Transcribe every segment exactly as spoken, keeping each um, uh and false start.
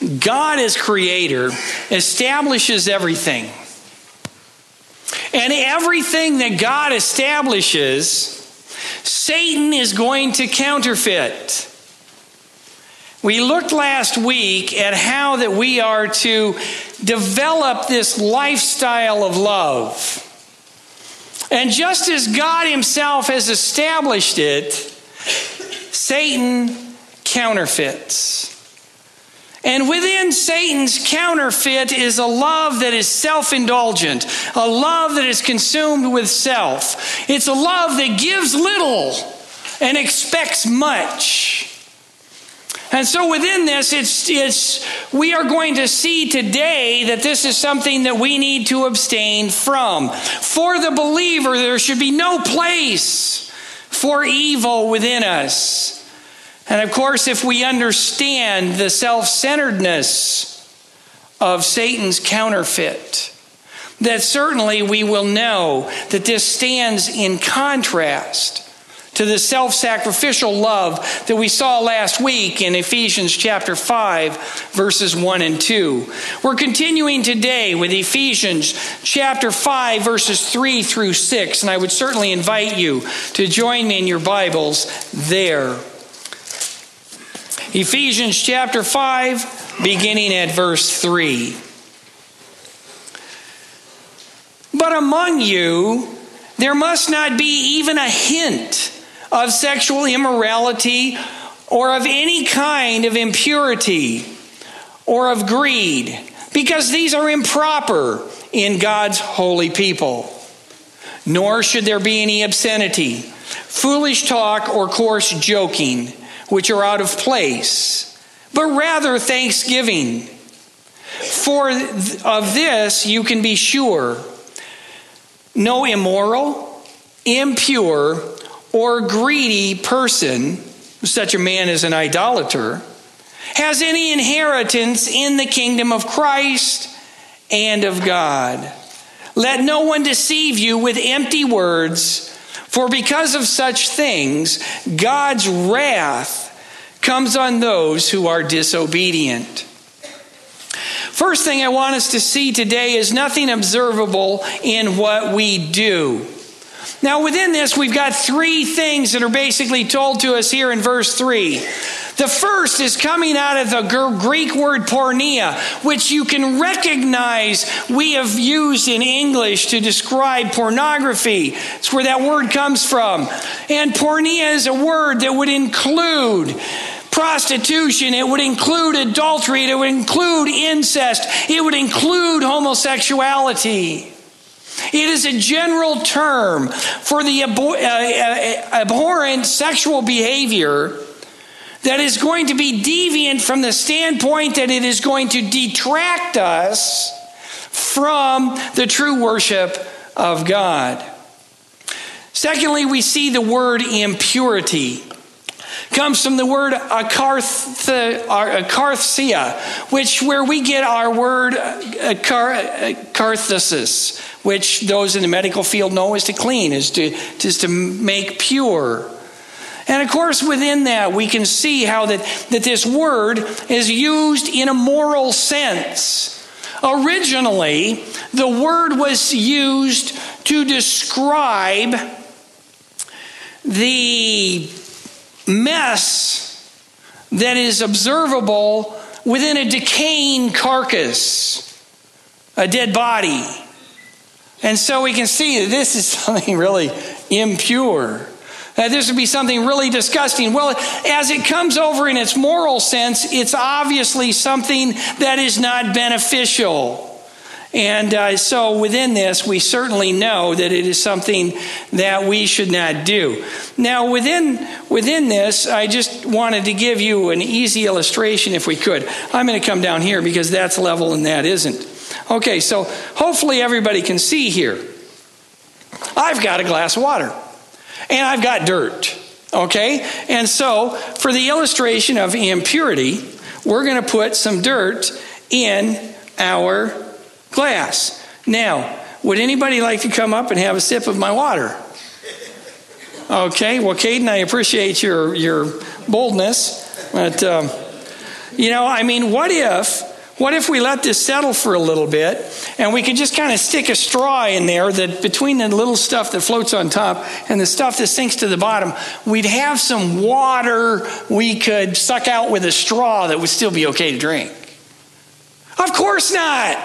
God as creator establishes everything. And everything that God establishes, Satan is going to counterfeit. We looked last week at how that we are to develop this lifestyle of love. And just as God himself has established it, Satan counterfeits. And within Satan's counterfeit is a love that is self-indulgent, a love that is consumed with self. It's a love that gives little and expects much. And so within this, it's, it's we are going to see today that this is something that we need to abstain from. For the believer, there should be no place for evil within us. And of course, if we understand the self-centeredness of Satan's counterfeit, that certainly we will know that this stands in contrast to the self-sacrificial love that we saw last week in Ephesians chapter five, verses one and two. We're continuing today with Ephesians chapter five, verses three through six, and I would certainly invite you to join me in your Bibles there. Ephesians chapter five, beginning at verse three. But among you, there must not be even a hint of sexual immorality or of any kind of impurity or of greed, because these are improper in God's holy people. Nor should there be any obscenity, foolish talk, or coarse joking, which are out of place, but rather thanksgiving. For of this you can be sure: no immoral, impure, or greedy person, such a man as an idolater, has any inheritance in the kingdom of Christ and of God. Let no one deceive you with empty words, for because of such things, God's wrath comes on those who are disobedient. First thing I want us to see today is nothing observable in what we do. Now within this, we've got three things that are basically told to us here in verse three. The first is coming out of the Greek word porneia, which you can recognize we have used in English to describe pornography. It's where that word comes from. And porneia is a word that would include prostitution, it would include adultery, it would include incest, it would include homosexuality. It is a general term for the abhor- uh, abhorrent sexual behavior that is going to be deviant from the standpoint that it is going to detract us from the true worship of God. Secondly, we see the word impurity. Comes from the word akarth- akarthia, which where we get our word akarthesis, which those in the medical field know is to clean, is to, is to make pure. And of course, within that, we can see how that, that this word is used in a moral sense. Originally, the word was used to describe the mess that is observable within a decaying carcass, a dead body. And so we can see that this is something really impure. That this would be something really disgusting. Well, as it comes over in its moral sense, it's obviously something that is not beneficial. And uh, so within this, we certainly know that it is something that we should not do. Now, within within this, I just wanted to give you an easy illustration if we could. I'm going to come down here because that's level and that isn't. Okay, so hopefully everybody can see here. I've got a glass of water and I've got dirt. Okay, and so for the illustration of impurity, we're going to put some dirt in our glass. Now, would anybody like to come up and have a sip of my water? Okay, well, Caden, I appreciate your your boldness, but um, You know, I mean, what if, what if we let this settle for a little bit and we could just kind of stick a straw in there that between the little stuff that floats on top and the stuff that sinks to the bottom, we'd have some water we could suck out with a straw that would still be okay to drink? Of course not.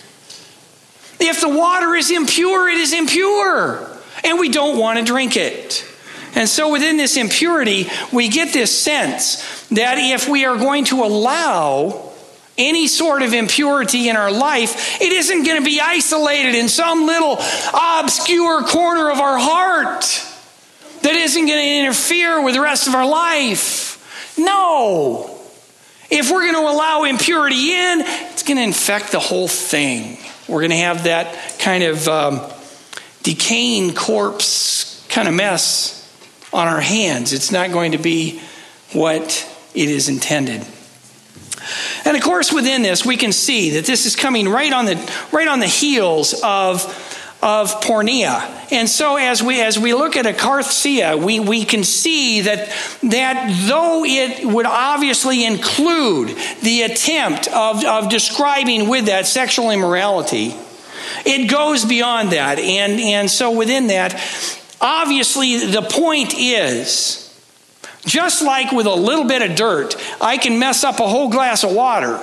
If the water is impure, it is impure, and we don't want to drink it. And so within this impurity, we get this sense that if we are going to allow any sort of impurity in our life, it isn't going to be isolated in some little obscure corner of our heart that isn't going to interfere with the rest of our life. No. If we're going to allow impurity in, it's going to infect the whole thing. We're going to have that kind of um, decaying corpse kind of mess on our hands. It's not going to be what it is intended. And of course, within this, we can see that this is coming right on the right on the heels of, of porneia. And so as we as we look at akarthsia, we, we can see that, that though it would obviously include the attempt of, of describing with that sexual immorality, it goes beyond that. And, and so within that, obviously the point is, just like with a little bit of dirt, I can mess up a whole glass of water.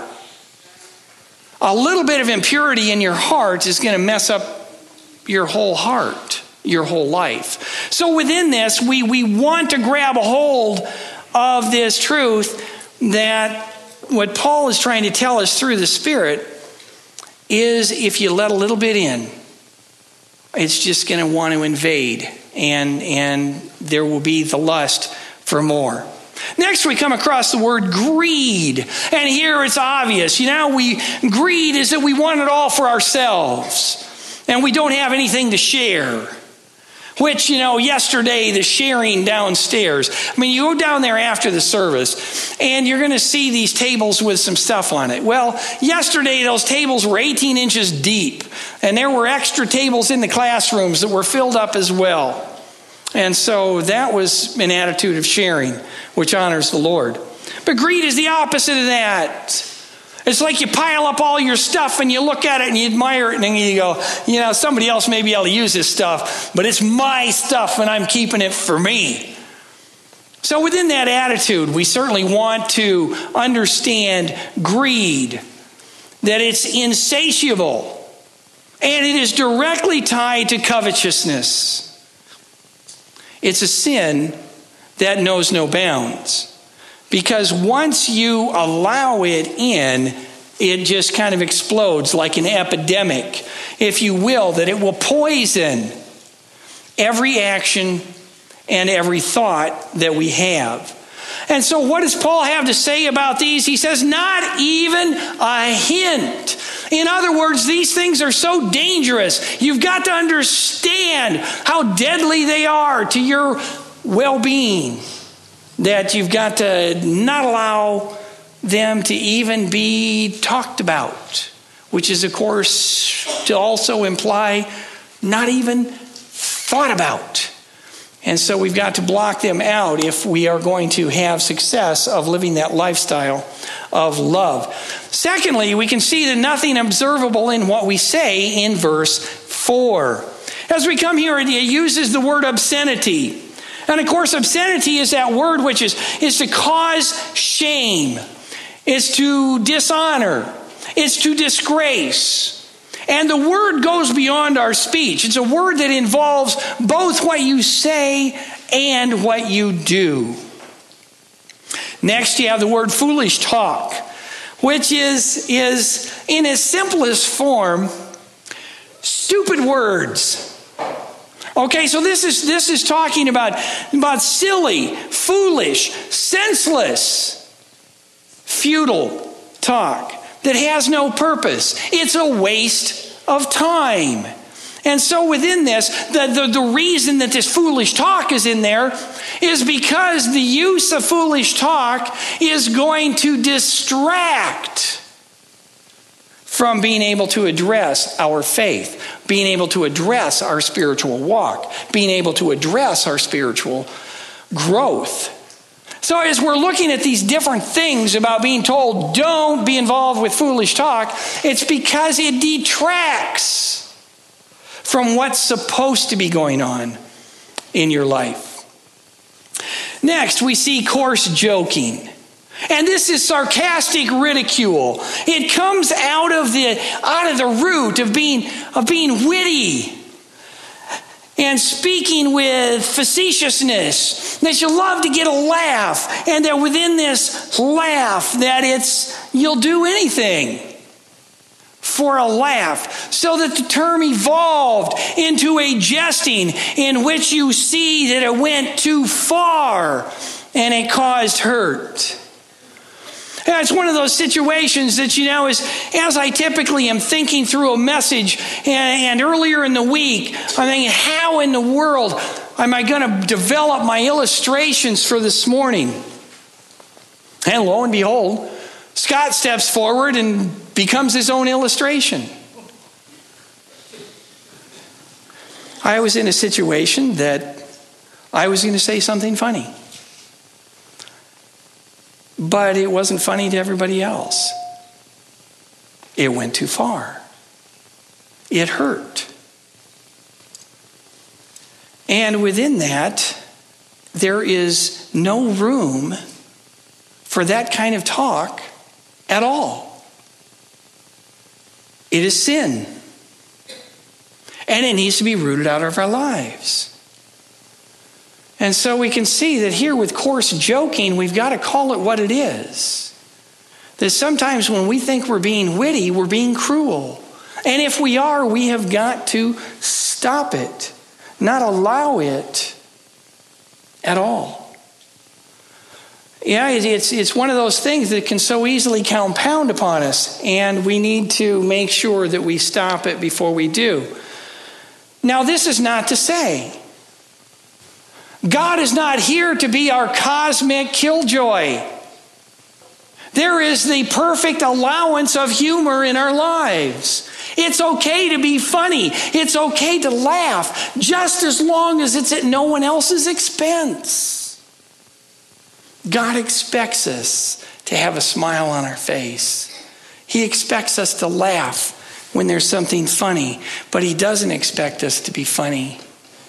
A little bit of impurity in your heart is going to mess up your whole heart, your whole life. So within this, we, we want to grab a hold of this truth that what Paul is trying to tell us through the Spirit is if you let a little bit in, it's just going to want to invade, and, and there will be the lust for more. Next, we come across the word greed. And here it's obvious. You know, we greed is that we want it all for ourselves. And we don't have anything to share. Which, you know, yesterday, the sharing downstairs. I mean, you go down there after the service, and you're going to see these tables with some stuff on it. Well, yesterday, those tables were eighteen inches deep. And there were extra tables in the classrooms that were filled up as well. And so that was an attitude of sharing, which honors the Lord. But greed is the opposite of that. It's like you pile up all your stuff and you look at it and you admire it and then you go, you know, somebody else may be able to use this stuff, but it's my stuff and I'm keeping it for me. So within that attitude, we certainly want to understand greed, that it's insatiable and it is directly tied to covetousness. It's a sin that knows no bounds. Because once you allow it in, it just kind of explodes like an epidemic, if you will, that it will poison every action and every thought that we have. And so what does Paul have to say about these? He says, not even a hint. In other words, these things are so dangerous. You've got to understand how deadly they are to your well-being, that you've got to not allow them to even be talked about, which is, of course, to also imply not even thought about. And so we've got to block them out if we are going to have success of living that lifestyle of love. Secondly, we can see that nothing observable in what we say in verse four. As we come here, it uses the word obscenity. And of course, obscenity is that word which is, is to cause shame. It's to dishonor. It's to disgrace. And the word goes beyond our speech. It's a word that involves both what you say and what you do. Next, you have the word foolish talk, which is, is in its simplest form, stupid words. Okay, so this is this is talking about, about silly, foolish, senseless, futile talk that has no purpose. It's a waste of time. And so within this, the, the, the reason that this foolish talk is in there is because the use of foolish talk is going to distract from being able to address our faith, being able to address our spiritual walk, being able to address our spiritual growth. So as we're looking at these different things about being told, don't be involved with foolish talk, it's because it detracts from what's supposed to be going on in your life. Next, we see coarse joking. And this is sarcastic ridicule. It comes out of the out of the root of being of being witty and speaking with facetiousness, that you love to get a laugh, and that within this laugh that it's you'll do anything for a laugh, so that the term evolved into a jesting in which you see that it went too far and it caused hurt. And it's one of those situations that, you know, as, as I typically am thinking through a message, and, and earlier in the week, I'm thinking, how in the world am I going to develop my illustrations for this morning? And lo and behold, Scott steps forward and becomes his own illustration. I was in a situation that I was going to say something funny. But it wasn't funny to everybody else. It went too far. It hurt. And within that, there is no room for that kind of talk at all. It is sin. And it needs to be rooted out of our lives. And so we can see that here with coarse joking, we've got to call it what it is. That sometimes when we think we're being witty, we're being cruel. And if we are, we have got to stop it, not allow it at all. Yeah, it's, it's one of those things that can so easily compound upon us, and we need to make sure that we stop it before we do. Now, this is not to say God is not here to be our cosmic killjoy. There is the perfect allowance of humor in our lives. It's okay to be funny. It's okay to laugh, just as long as it's at no one else's expense. God expects us to have a smile on our face. He expects us to laugh when there's something funny, but he doesn't expect us to be funny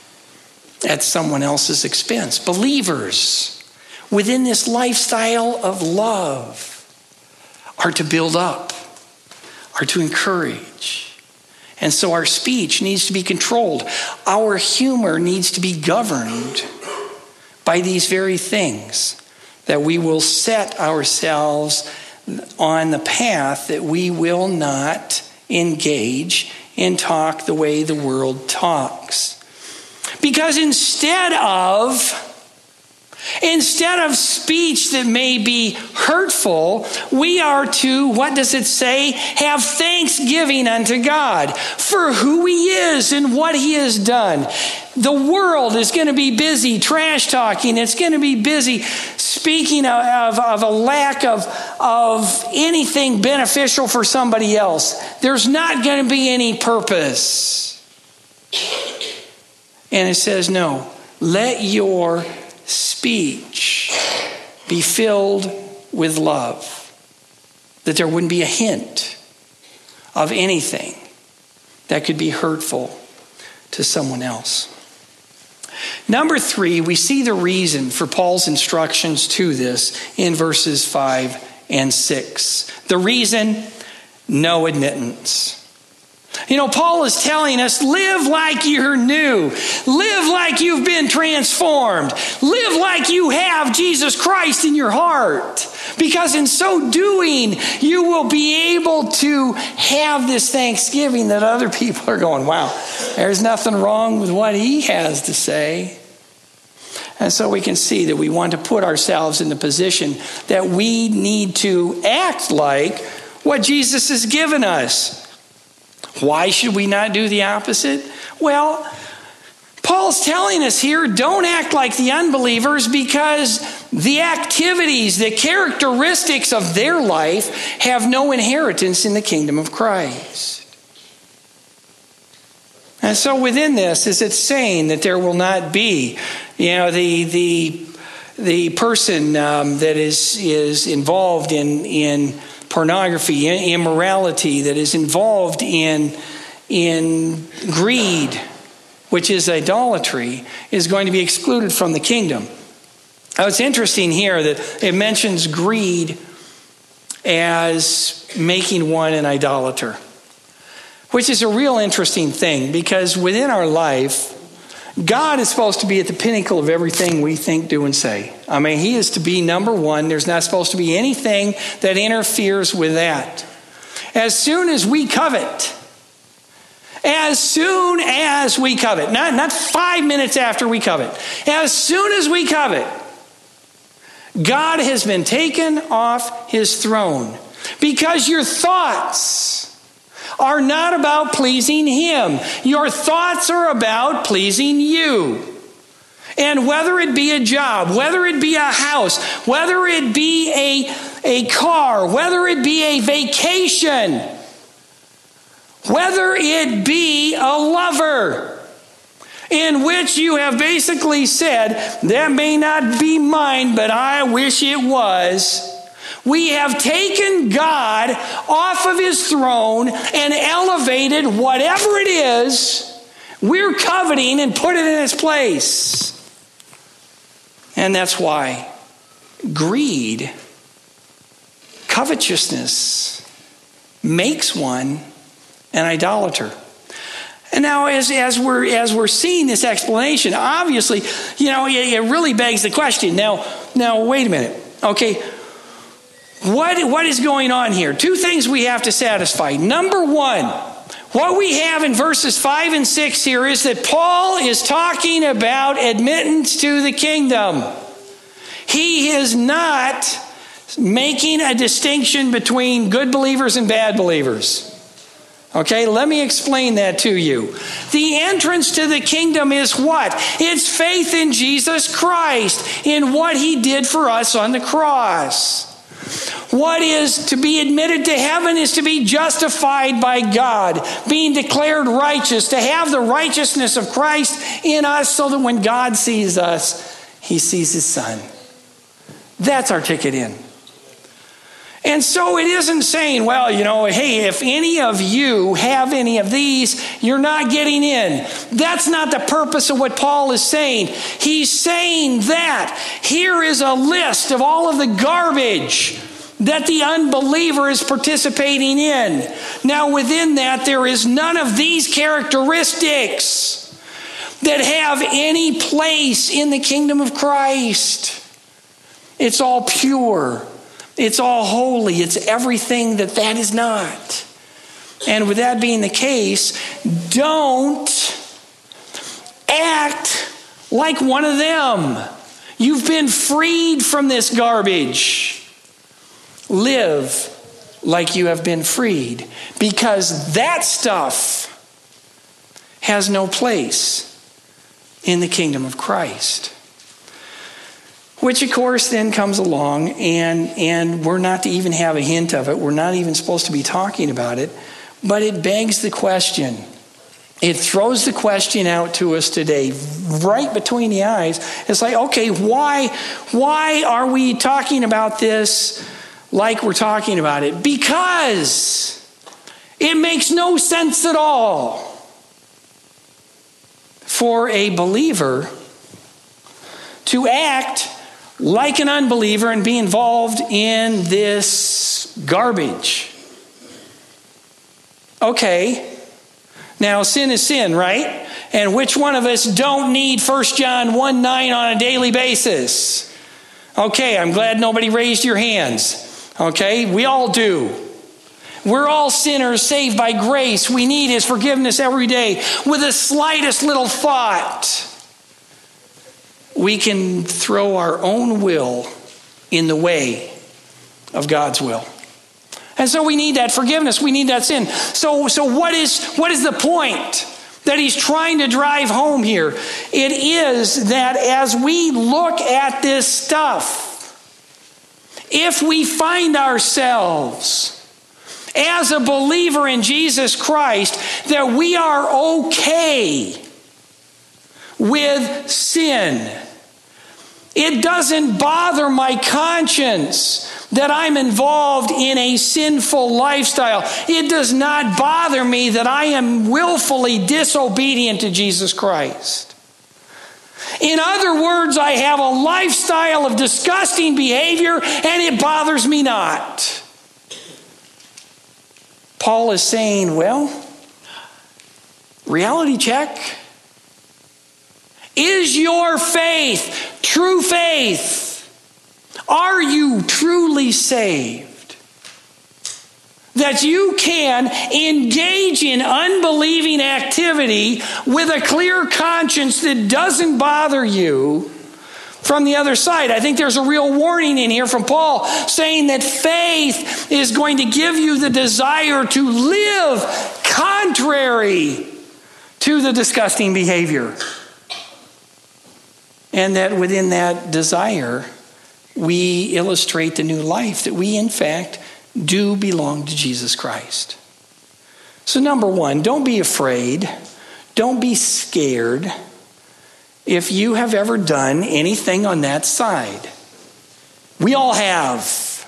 at someone else's expense. Believers within this lifestyle of love are to build up, are to encourage. And so our speech needs to be controlled. Our humor needs to be governed by these very things, that we will set ourselves on the path that we will not engage in talk the way the world talks. Because instead of, instead of speech that may be hurtful, we are to, what does it say? Have thanksgiving unto God for who he is and what he has done. The world is going to be busy trash talking. It's going to be busy speaking of, of, of a lack of, of anything beneficial for somebody else. There's not going to be any purpose. And it says, no, let your speech be filled with love. That there wouldn't be a hint of anything that could be hurtful to someone else. Number three, we see the reason for Paul's instructions to this in verses five and six. The reason, no admittance. You know, Paul is telling us, live like you're new. Live like you've been transformed. Live like you have Jesus Christ in your heart. Because in so doing, you will be able to have this thanksgiving that other people are going, wow, there's nothing wrong with what he has to say. And so we can see that we want to put ourselves in the position that we need to act like what Jesus has given us. Why should we not do the opposite? Well, Paul's telling us here, don't act like the unbelievers, because the activities, the characteristics of their life have no inheritance in the kingdom of Christ. And so within this is it saying that there will not be, you know, the the the person um, that is is involved in in pornography, immorality, that is involved in in greed, which is idolatry, is going to be excluded from the kingdom. Now, it's interesting here that it mentions greed as making one an idolater, which is a real interesting thing, because within our life, God is supposed to be at the pinnacle of everything we think, do, and say. I mean, he is to be number one. There's not supposed to be anything that interferes with that. As soon as we covet, as soon as we covet, not, not five minutes after we covet, as soon as we covet, God has been taken off his throne, because your thoughts are not about pleasing him. Your thoughts are about pleasing you. And whether it be a job, whether it be a house, whether it be a, a car, whether it be a vacation, whether it be a lover, in which you have basically said, that may not be mine, but I wish it was. We have taken God off of his throne and elevated whatever it is we're coveting and put it in its place. And that's why greed, covetousness, makes one an idolater. And now, as, as we're as we're seeing this explanation, obviously, you know, it, it really begs the question. Now, now, wait a minute. Okay, what what is going on here? Two things we have to satisfy. Number one, what we have in verses five and six here is that Paul is talking about admittance to the kingdom. He is not making a distinction between good believers and bad believers. Okay, let me explain that to you. The entrance to the kingdom is what? It's faith in Jesus Christ, in what he did for us on the cross. What is to be admitted to heaven is to be justified by God, being declared righteous, to have the righteousness of Christ in us, so that when God sees us, he sees his Son. That's our ticket in. And so it isn't saying, well, you know, hey, if any of you have any of these, you're not getting in. That's not the purpose of what Paul is saying. He's saying that here is a list of all of the garbage that the unbeliever is participating in. Now, within that, there is none of these characteristics that have any place in the kingdom of Christ. It's all pure. It's all holy. It's everything that that is not. And with that being the case, don't act like one of them. You've been freed from this garbage. Live like you have been freed, because that stuff has no place in the kingdom of Christ. Which, of course, then comes along, and, and we're not to even have a hint of it. We're not even supposed to be talking about it. But it begs the question. It throws the question out to us today, right between the eyes. It's like, okay, why, why are we talking about this like we're talking about it? Because it makes no sense at all for a believer to act like an unbeliever and be involved in this garbage. Okay, now sin is sin, right? And which one of us don't need First John one nine on a daily basis? Okay, I'm glad nobody raised your hands. Okay, we all do. We're all sinners saved by grace. We need his forgiveness every day. With the slightest little thought, we can throw our own will in the way of God's will. And so we need that forgiveness. We need that sin. So, so what is, what is the point that he's trying to drive home here? It is that as we look at this stuff, if we find ourselves as a believer in Jesus Christ, that we are okay with sin, It doesn't bother my conscience that I'm involved in a sinful lifestyle. It does not bother me that I am willfully disobedient to Jesus Christ. In other words, I have a lifestyle of disgusting behavior and it bothers me not. Paul is saying, well, reality check. Is your faith true faith? Are you truly saved? That you can engage in unbelieving activity with a clear conscience that doesn't bother you from the other side. I think there's a real warning in here from Paul saying that faith is going to give you the desire to live contrary to the disgusting behavior. And that within that desire, we illustrate the new life, that we, in fact, do belong to Jesus Christ. So number one, don't be afraid. Don't be scared if you have ever done anything on that side. We all have.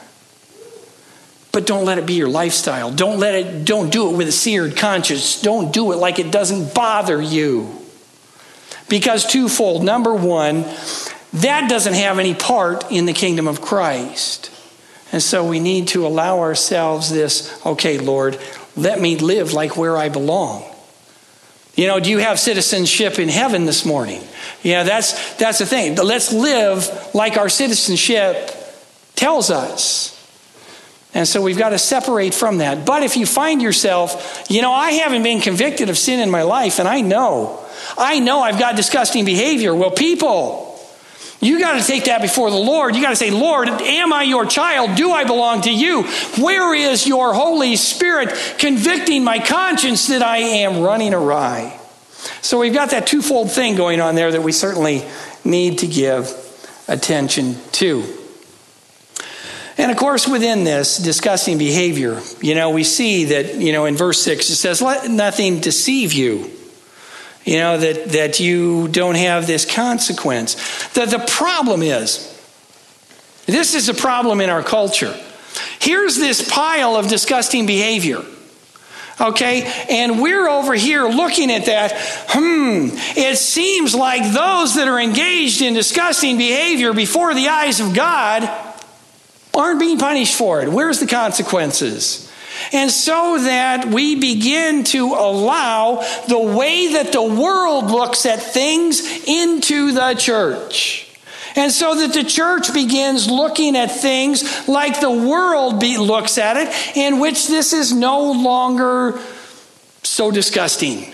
But don't let it be your lifestyle. Don't let it, don't do it with a seared conscience. Don't do it like it doesn't bother you. Because twofold. Number one, that doesn't have any part in the kingdom of Christ. And so we need to allow ourselves this, okay, Lord, let me live like where I belong. You know, do you have citizenship in heaven this morning? Yeah, that's that's the thing. Let's live like our citizenship tells us. And so we've got to separate from that. But if you find yourself, you know, I haven't been convicted of sin in my life, and I know. I know I've got disgusting behavior. Well, people, you got to take that before the Lord. You got to say, Lord, am I your child? Do I belong to you? Where is your Holy Spirit convicting my conscience that I am running awry? So we've got that twofold thing going on there that we certainly need to give attention to. And of course, within this disgusting behavior, you know, we see that, you know, in verse six, it says, let nothing deceive you. You know, that, that you don't have this consequence. The, the problem is, this is a problem in our culture. Here's this pile of disgusting behavior. Okay? And we're over here looking at that. Hmm, it seems like those that are engaged in disgusting behavior before the eyes of God aren't being punished for it. Where's the consequences? And so that we begin to allow the way that the world looks at things into the church. And so that the church begins looking at things like the world be, looks at it, in which this is no longer so disgusting.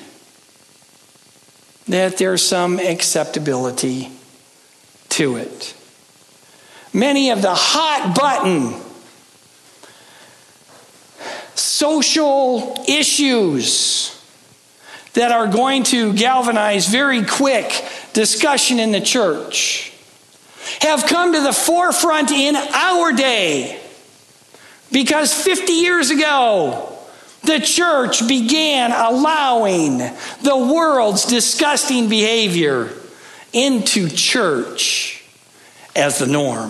That there's some acceptability to it. Many of the hot button social issues that are going to galvanize very quick discussion in the church have come to the forefront in our day because fifty years ago the church began allowing the world's disgusting behavior into church as the norm.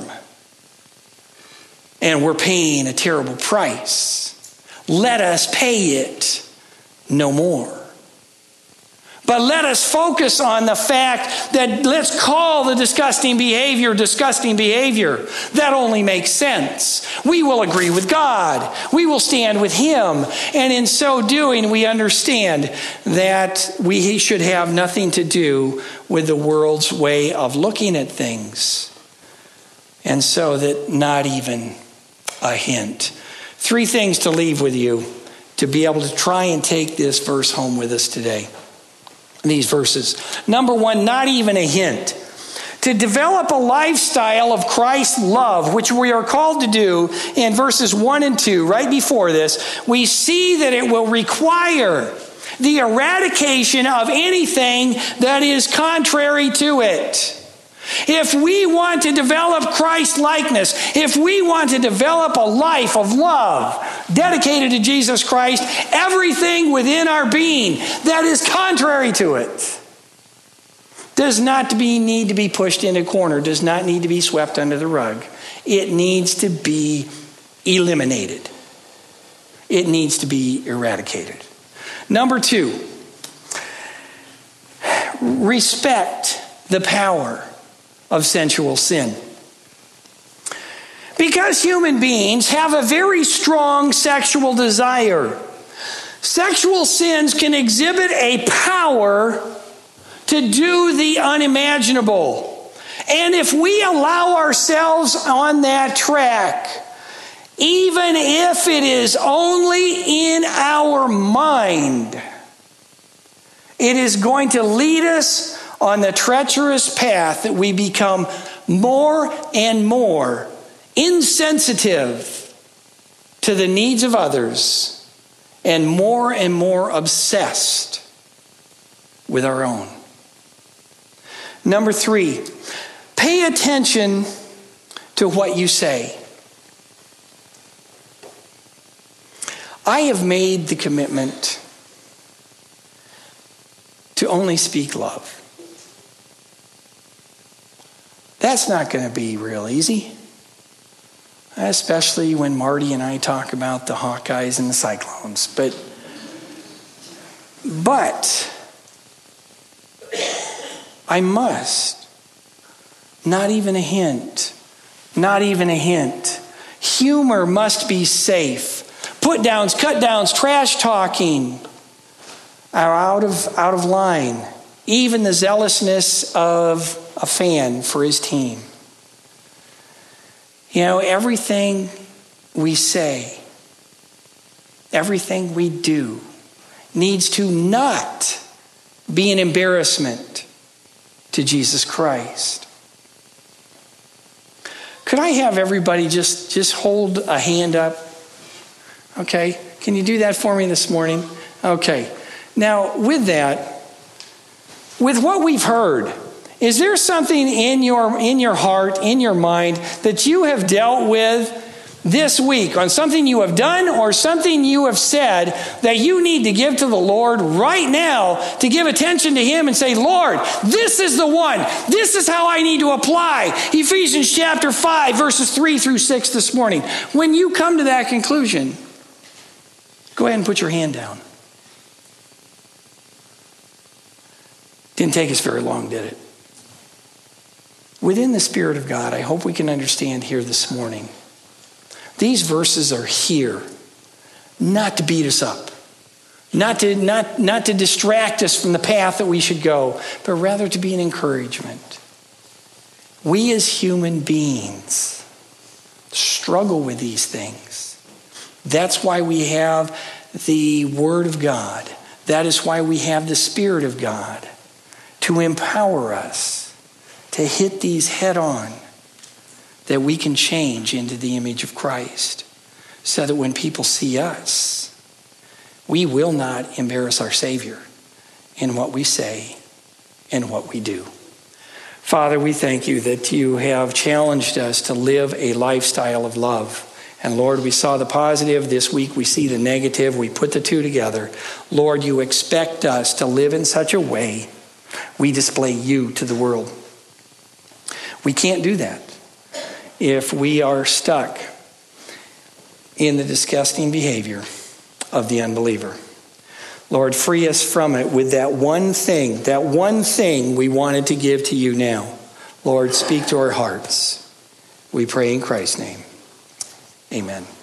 And we're paying a terrible price. Let us pay it no more. But let us focus on the fact that let's call the disgusting behavior disgusting behavior. That only makes sense. We will agree with God. We will stand with Him. And in so doing, we understand that we should have nothing to do with the world's way of looking at things. And so that not even a hint. Three things to leave with you to be able to try and take this verse home with us today. These verses. Number one, not even a hint. To develop a lifestyle of Christ's love, which we are called to do in verses one and two, right before this, we see that it will require the eradication of anything that is contrary to it. If we want to develop Christ-likeness, if we want to develop a life of love dedicated to Jesus Christ, everything within our being that is contrary to it does not to be, need to be pushed in a corner, does not need to be swept under the rug. It needs to be eliminated. It needs to be eradicated. Number two, respect the power of sensual sin. Because human beings have a very strong sexual desire, sexual sins can exhibit a power to do the unimaginable. And if we allow ourselves on that track, even if it is only in our mind, it is going to lead us on the treacherous path that we become more and more insensitive to the needs of others and more and more obsessed with our own. Number three, pay attention to what you say. I have made the commitment to only speak love. That's not going to be real easy, especially when Marty and I talk about the Hawkeyes and the Cyclones. But, but I must. Not even a hint. Not even a hint. Humor must be safe. Put downs, cut downs, trash talking are out of, out of line. Even the zealousness of a fan for his team. You know, everything we say, everything we do needs to not be an embarrassment to Jesus Christ. Could I have everybody just, just hold a hand up? Okay, can you do that for me this morning? Okay. Now, with that, with what we've heard, is there something in your in your heart, in your mind, that you have dealt with this week on something you have done or something you have said that you need to give to the Lord right now to give attention to Him and say, Lord, this is the one. This is how I need to apply Ephesians chapter five, verses three through six this morning. When you come to that conclusion, go ahead and put your hand down. Didn't take us very long, did it? Within the Spirit of God, I hope we can understand here this morning. These verses are here not to beat us up, not to, not, not to distract us from the path that we should go, but rather to be an encouragement. We as human beings struggle with these things. That's why we have the Word of God. That is why we have the Spirit of God to empower us to hit these head on, that we can change into the image of Christ, so that when people see us, we will not embarrass our Savior in what we say and what we do. Father, we thank you that you have challenged us to live a lifestyle of love. And Lord, we saw the positive. This week we see the negative. We put the two together. Lord, you expect us to live in such a way we display you to the world. We can't do that if we are stuck in the disgusting behavior of the unbeliever. Lord, free us from it with that one thing, that one thing we wanted to give to you now. Lord, speak to our hearts. We pray in Christ's name. Amen.